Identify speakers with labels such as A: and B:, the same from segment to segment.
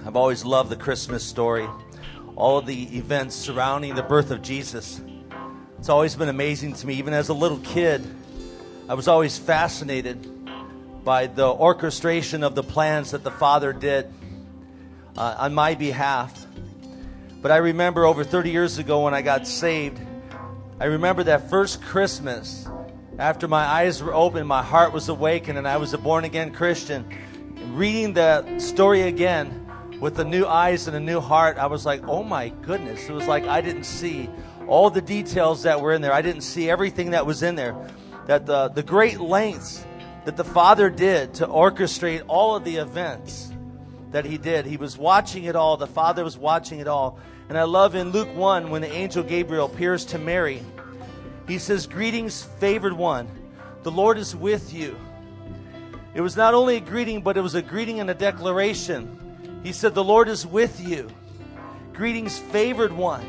A: I've always loved the Christmas story, all of the events surrounding the birth of Jesus. It's always been amazing to me. Even as a little kid, I was always fascinated by the orchestration of the plans that the Father did on my behalf. But I remember over 30 years ago when I got saved, I remember that first Christmas, after my eyes were open, my heart was awakened, and I was a born-again Christian. And reading the story again with the new eyes and a new heart, I was like, oh my goodness. It was like I didn't see all the details that were in there. I didn't see everything that was in there. That the great lengths that the Father did to orchestrate all of the events that He did. He was watching it all. The Father was watching it all. And I love in Luke 1 when the angel Gabriel appears to Mary, he says, "Greetings, favored one. The Lord is with you." It was not only a greeting, but it was a greeting and a declaration. He said, "The Lord is with you. Greetings, favored one."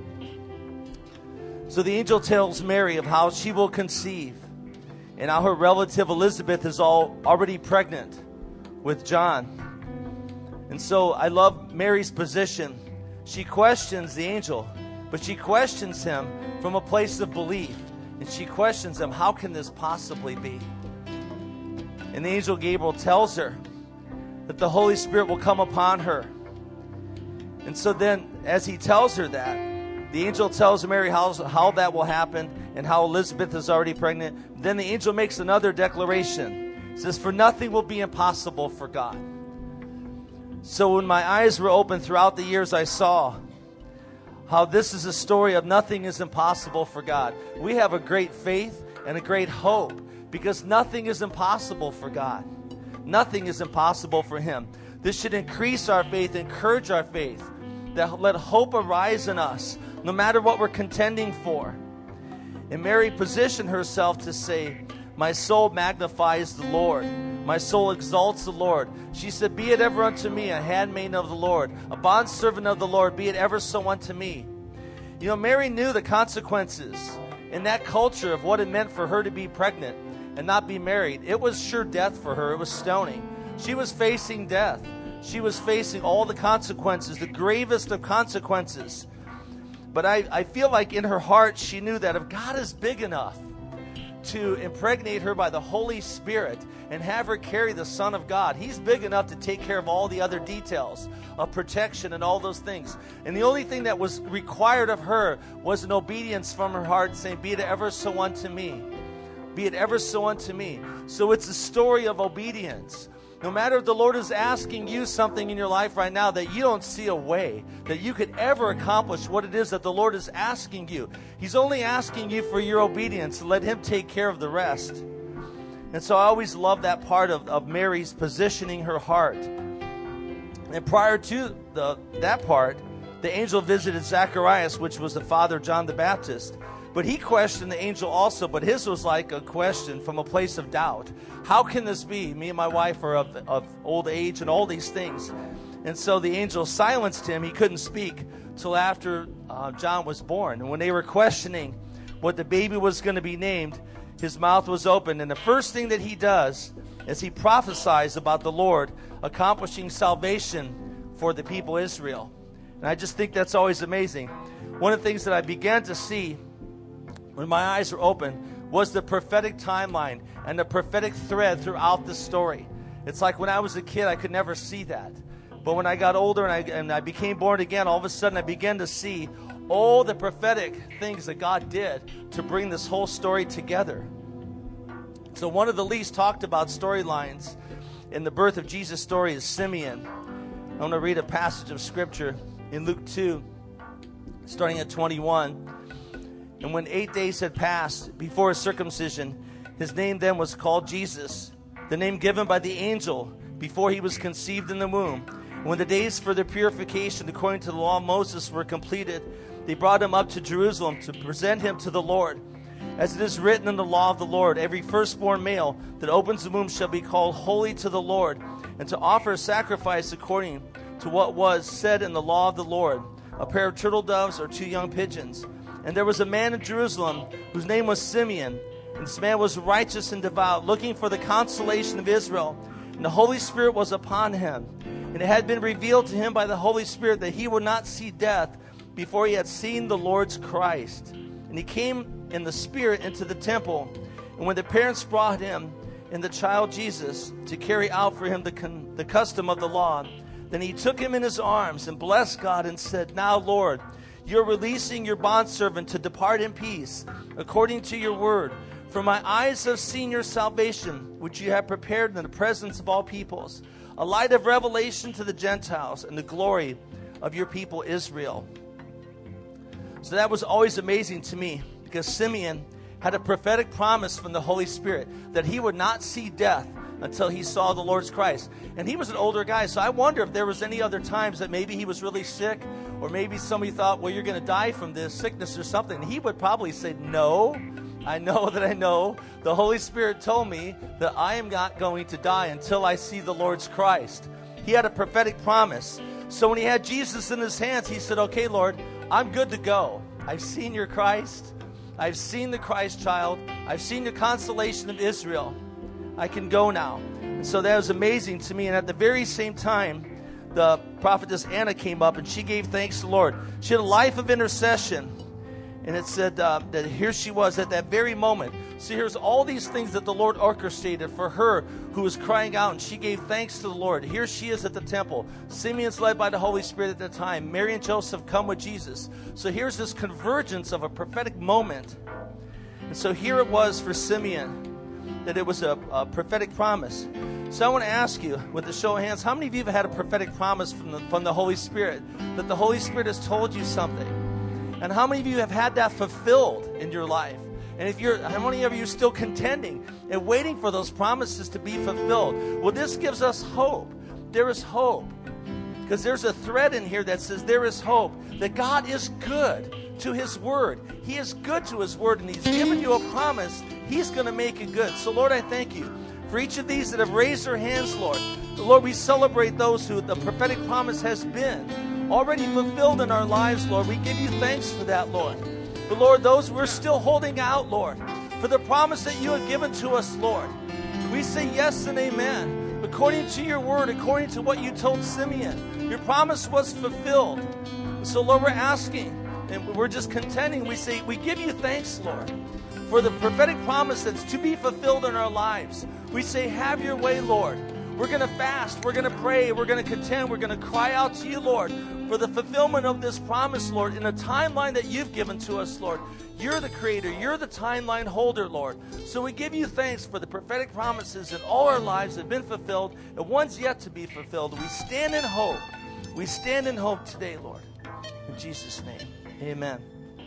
A: So the angel tells Mary of how she will conceive and how her relative Elizabeth is already pregnant with John. And so I love Mary's position. She questions the angel, but she questions him from a place of belief. And she questions him, how can this possibly be? And the angel Gabriel tells her that the Holy Spirit will come upon her. And so then, as he tells her that, the angel tells Mary how that will happen and how Elizabeth is already pregnant. Then the angel makes another declaration. He says, "For nothing will be impossible for God." So when my eyes were open throughout the years, I saw how this is a story of nothing is impossible for God. We have a great faith and a great hope because nothing is impossible for God. Nothing is impossible for Him. This should increase our faith, encourage our faith, that let hope arise in us, no matter what we're contending for. And Mary positioned herself to say, "My soul magnifies the Lord. My soul exalts the Lord." She said, "Be it ever unto me, a handmaiden of the Lord, a bondservant of the Lord, be it ever so unto me." You know, Mary knew the consequences in that culture of what it meant for her to be pregnant and not be married. It was sure death for her. It was stoning. She was facing death. She was facing all the consequences, the gravest of consequences. But I feel like in her heart she knew that if God is big enough to impregnate her by the Holy Spirit and have her carry the Son of God, He's big enough to take care of all the other details of protection and all those things. And the only thing that was required of her was an obedience from her heart, saying, "Be it ever so unto me. Be it ever so unto me." So it's a story of obedience. No matter if the Lord is asking you something in your life right now that you don't see a way that you could ever accomplish what it is that the Lord is asking you, He's only asking you for your obedience. Let Him take care of the rest. And so I always love that part of Mary's positioning her heart. And prior to that part, the angel visited Zacharias, which was the father of John the Baptist. But he questioned the angel also, but his was like a question from a place of doubt. How can this be? Me and my wife are of old age and all these things. And so the angel silenced him. He couldn't speak till after John was born. And when they were questioning what the baby was going to be named, his mouth was open. And the first thing that he does is he prophesies about the Lord accomplishing salvation for the people of Israel. And I just think that's always amazing. One of the things that I began to see when my eyes were open was the prophetic timeline and the prophetic thread throughout the story. It's like when I was a kid, I could never see that. But when I got older and I became born again, all of a sudden I began to see all the prophetic things that God did to bring this whole story together. So one of the least talked about storylines in the birth of Jesus story is Simeon. I'm going to read a passage of scripture in Luke 2, starting at 21. "And when 8 days had passed before his circumcision, his name then was called Jesus, the name given by the angel before he was conceived in the womb. And when the days for their purification according to the law of Moses were completed, they brought him up to Jerusalem to present him to the Lord. As it is written in the law of the Lord, every firstborn male that opens the womb shall be called holy to the Lord, and to offer a sacrifice according to what was said in the law of the Lord, a pair of turtle doves or 2 young pigeons. And there was a man in Jerusalem whose name was Simeon. And this man was righteous and devout, looking for the consolation of Israel. And the Holy Spirit was upon him. And it had been revealed to him by the Holy Spirit that he would not see death before he had seen the Lord's Christ. And he came in the Spirit into the temple. And when the parents brought him and the child Jesus to carry out for him the custom of the law, then he took him in his arms and blessed God and said, "Now, Lord, you're releasing your bondservant to depart in peace, according to your word. For my eyes have seen your salvation, which you have prepared in the presence of all peoples, a light of revelation to the Gentiles and the glory of your people Israel." So that was always amazing to me, because Simeon had a prophetic promise from the Holy Spirit that he would not see death until he saw the Lord's Christ. And he was an older guy, so I wonder if there was any other times that maybe he was really sick, or maybe somebody thought, well, you're going to die from this sickness or something. He would probably say, no, I know the Holy Spirit told me that I am not going to die until I see the Lord's Christ. He had a prophetic promise. So when he had Jesus in his hands, he said, okay, Lord, I'm good to go. I've seen your Christ. I've seen the Christ child. I've seen the consolation of Israel. I can go now. And so that was amazing to me. And at the very same time, the prophetess Anna came up and she gave thanks to the Lord. She had a life of intercession. And it said that here she was at that very moment. So here's all these things that the Lord orchestrated for her who was crying out, and she gave thanks to the Lord. Here she is at the temple. Simeon's led by the Holy Spirit at that time. Mary and Joseph come with Jesus. So here's this convergence of a prophetic moment. And so here it was for Simeon, that it was a prophetic promise. So I want to ask you, with a show of hands, how many of you have had a prophetic promise from the Holy Spirit, that the Holy Spirit has told you something? And how many of you have had that fulfilled in your life? And how many of you are still contending and waiting for those promises to be fulfilled? Well, this gives us hope. There is hope. Because there's a thread in here that says there is hope. That God is good to His Word. He is good to His Word, and He's given you a promise. He's going to make it good. So, Lord, I thank you for each of these that have raised their hands, Lord. Lord, we celebrate those who the prophetic promise has been already fulfilled in our lives, Lord. We give you thanks for that, Lord. But, Lord, those we're still holding out, Lord, for the promise that you have given to us, Lord. We say yes and amen. According to your word, according to what you told Simeon, your promise was fulfilled. So, Lord, we're asking, and we're just contending. We say, we give you thanks, Lord, for the prophetic promise that's to be fulfilled in our lives. We say, have your way, Lord. We're going to fast. We're going to pray. We're going to contend. We're going to cry out to you, Lord, for the fulfillment of this promise, Lord, in a timeline that you've given to us, Lord. You're the creator. You're the timeline holder, Lord. So we give you thanks for the prophetic promises in all our lives that have been fulfilled and ones yet to be fulfilled. We stand in hope. We stand in hope today, Lord. In Jesus' name, amen.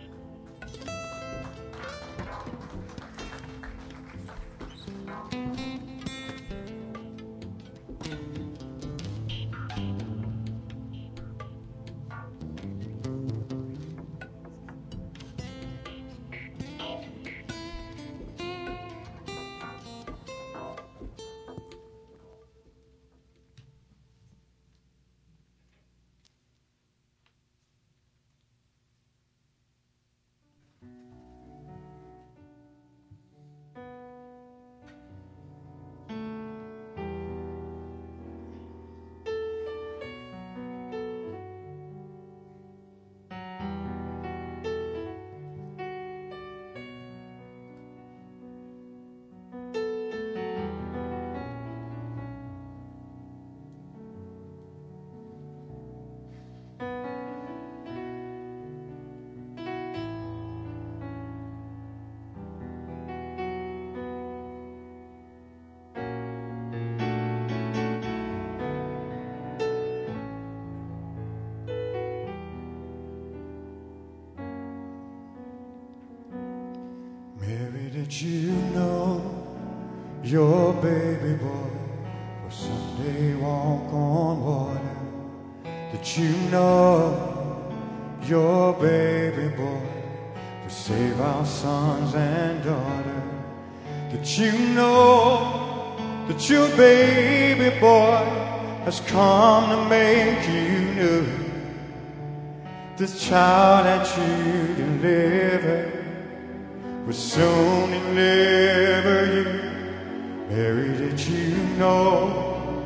B: Did you know your baby boy will someday walk on water? Did you know your baby boy will save our sons and daughters? Did you know that your baby boy has come to make you new? This child that you delivered will soon deliver you. Mary, did you know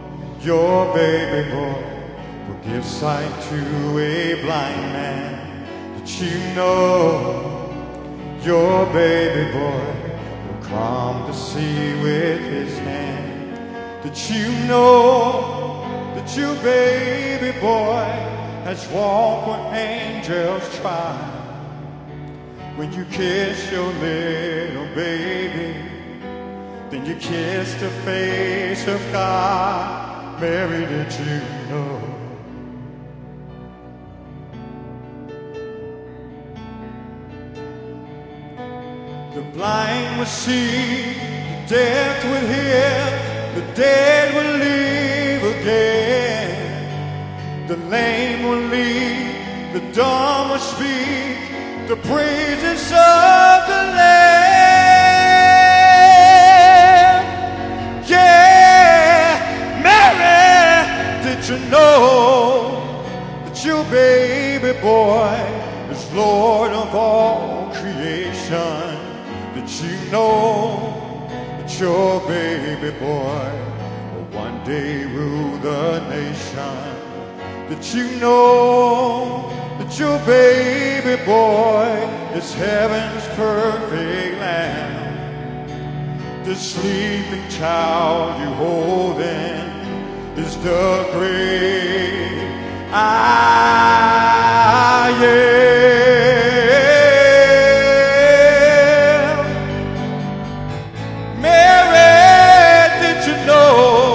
B: your baby boy will give sight to a blind man. Did you know your baby boy will calm the sea with his hand? Did you know that your baby boy has walked where angels try? When you kiss your little baby, then you kiss the face of God. Mary, did you know? The blind will see, the deaf will hear, the dead will live again. The lame will lead, the dumb will speak, the praises of the Lamb. Yeah, Mary, did you know that your baby boy is Lord of all creation? Did you know that your baby boy will one day rule the nation? Did you know that your baby boy is heaven's perfect lamb? The sleeping child you hold in is the great I am. Mary, did you know?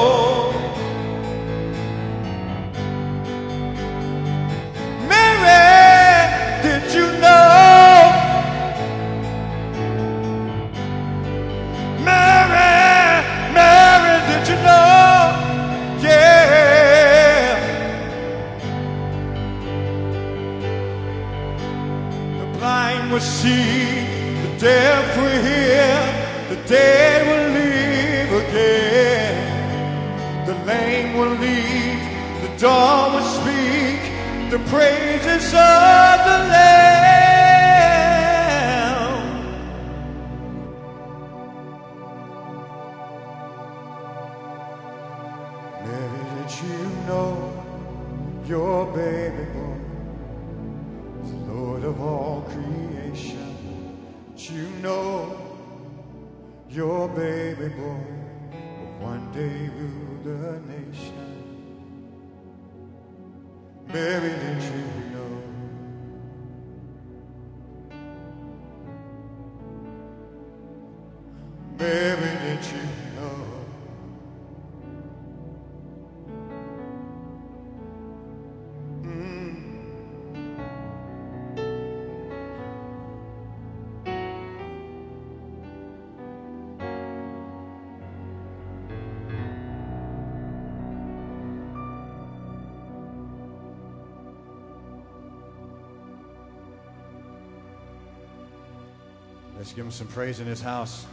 B: Will see, the deaf will hear, the dead will live again. The lame will lead, the dumb will speak, the praises of the Lamb. Mary, did you know your baby boy is Lord of all creation? You know your baby boy will one day rule the nation. Mary, did you know? Mary, did you know? Let's give him some praise in his house.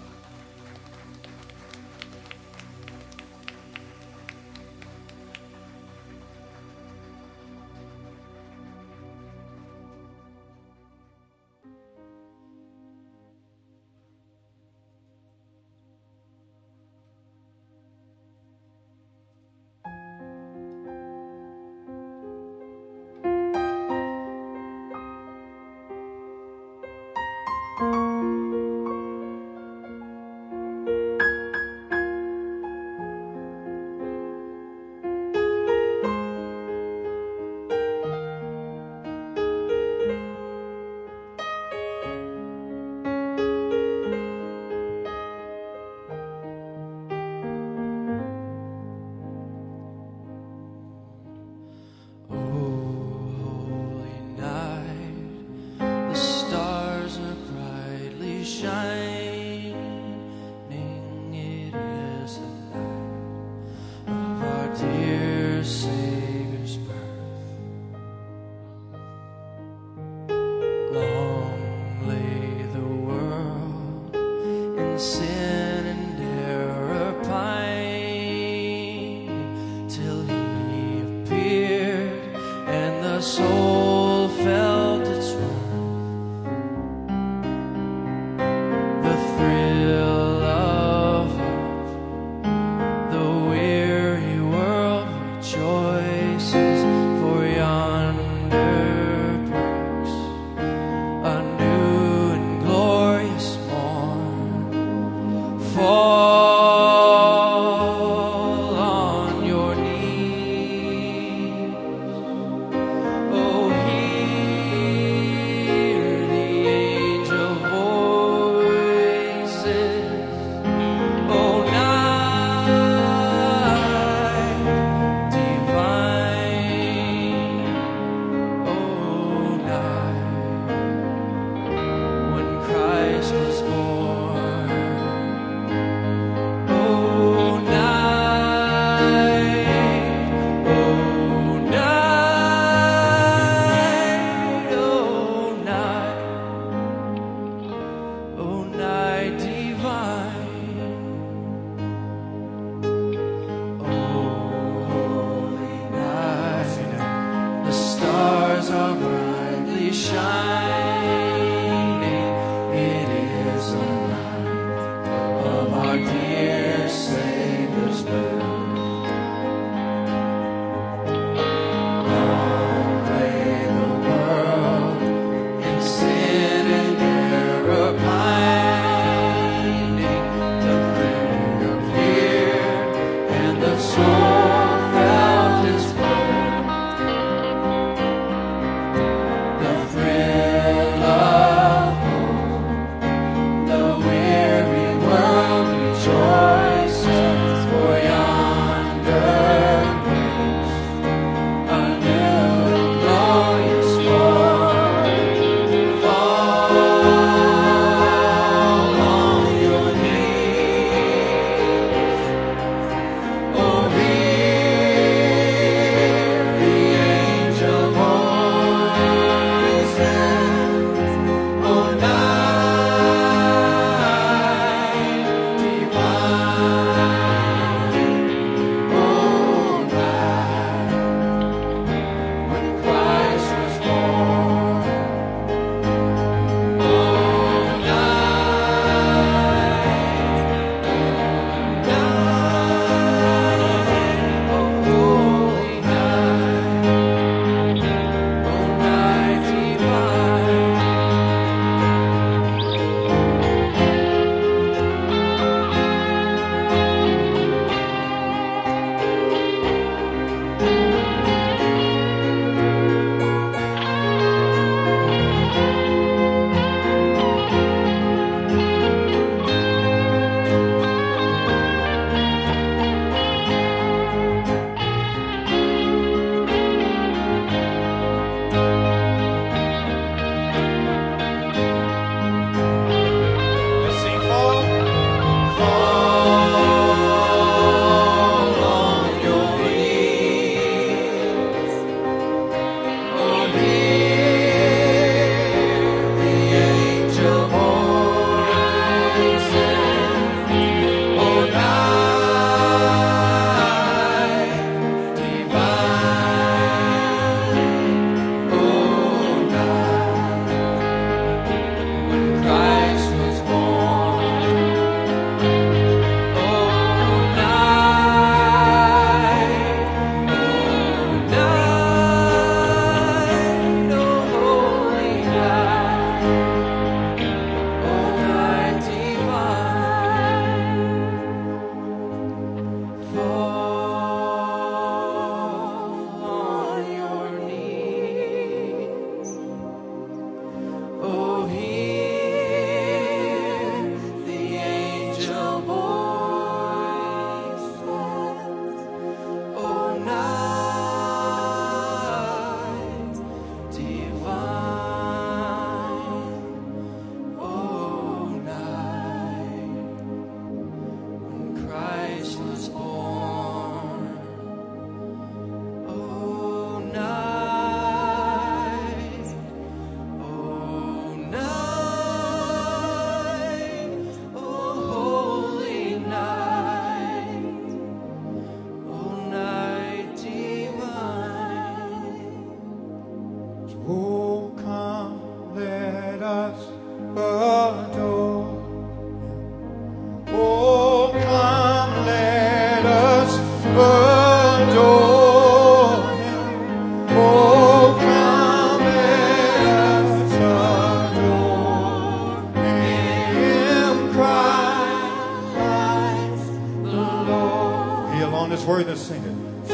C: The weary world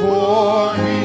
B: for me.